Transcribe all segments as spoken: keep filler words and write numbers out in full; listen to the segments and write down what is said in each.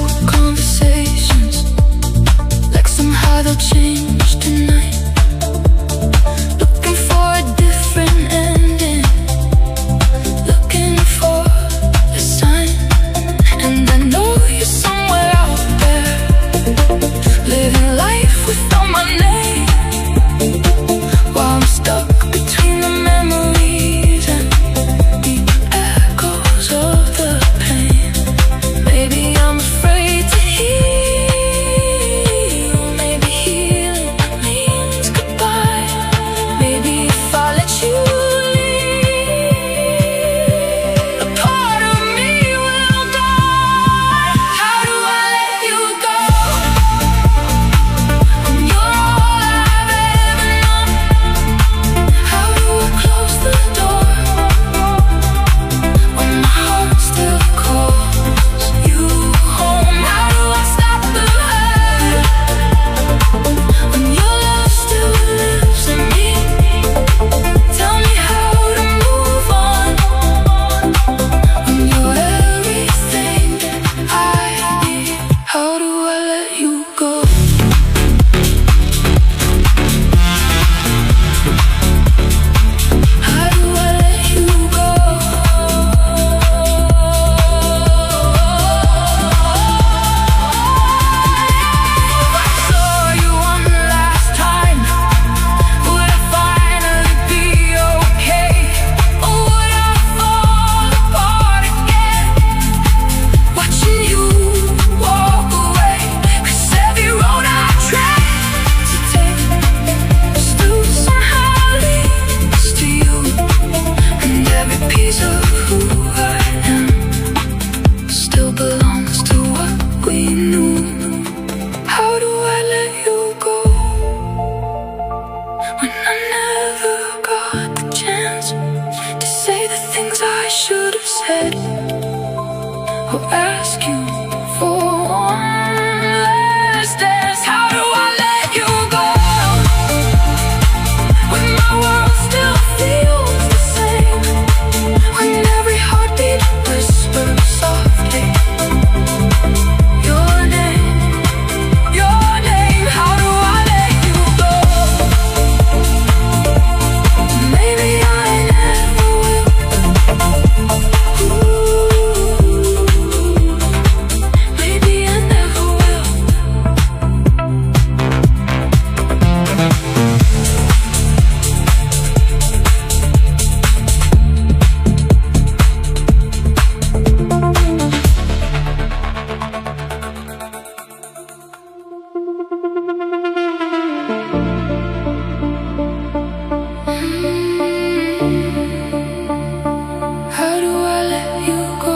old conversations, like somehow they'll change tonight. Looking for a different ending, looking for a sign. And I know you're somewhere out there, living life without my name, while I'm stuck between the memories and the echoes of the pain. Maybe I'm afraid to heal. Maybe healing means goodbye. Maybe if I let you leave, a part of me will die. How do I let you go when you're all I've ever known? How do I close the door when my heart still calls you home? How do I stop the hurt when your love still lives in me? Tell me how to move on when you're everything I need. How do I let you go? How do I let you go? If I saw you one last time, would I finally be okay? Or would I fall apart again, watching you walk away? 'Cause every road I try to take still somehow leads to you, and every piece of who I am still belongs to what we knew. How do I let you go when I never got the chance to say the things I should have said, or ask you for one last dance? How do I let you go when my world still feels the same, when every heartbeat whispers softly your name, your name? How do I let you go? Maybe I never will. Ooh, maybe I never will. How do I let you go?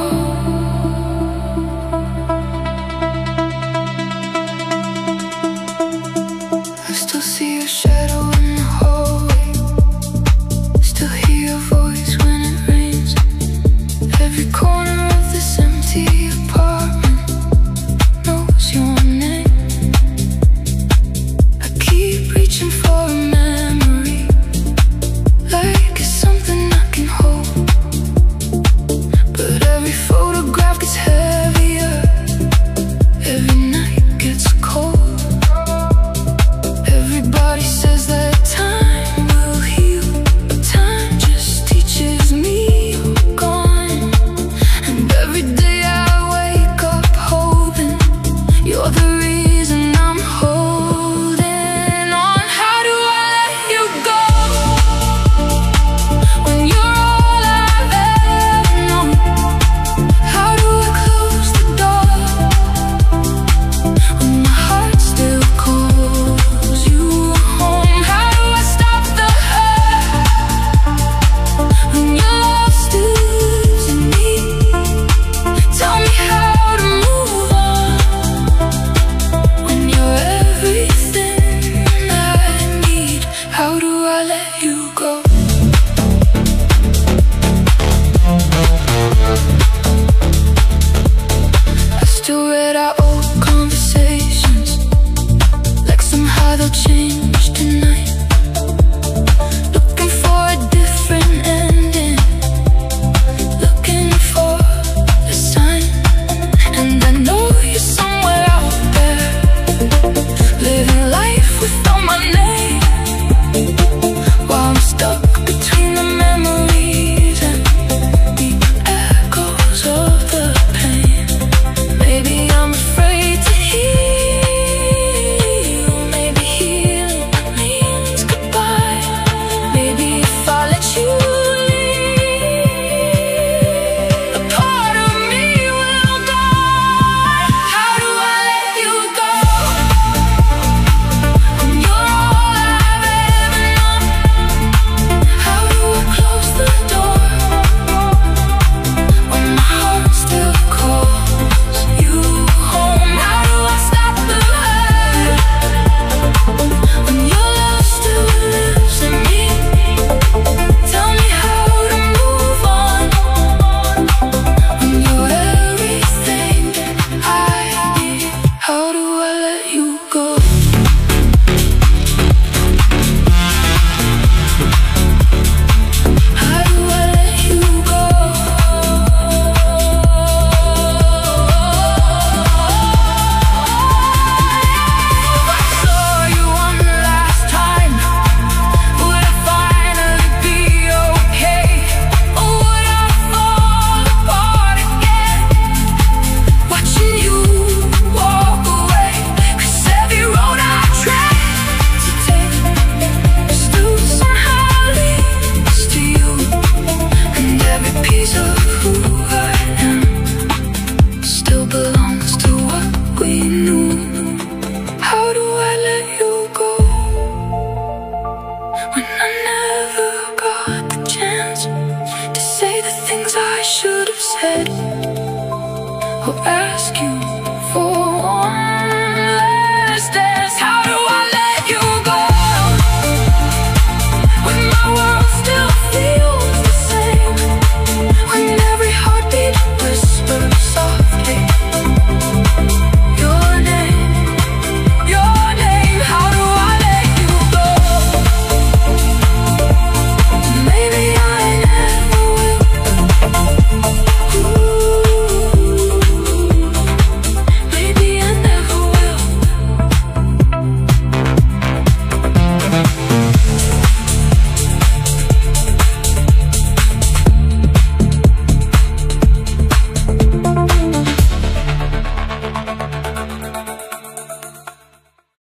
I still see your shadow in the hallway, still hear your voice when it rains. Every corner of this empty apartment knows your name. I keep reaching for a memory, like it's something I can hold, but every photograph gets heavier, every night gets cold. Everybody says that time will heal, but time just teaches me you're gone. And every day I wake up hoping you're the reason I'm holding on. How do I let you go when you're all I've ever known? How do I close the door when my heart still calls you home? How do I stop the hurt when your love still lives in me? Tell me how to move on when you're everything I need. How do I let you go? I still read our old conversations, like somehow they'll change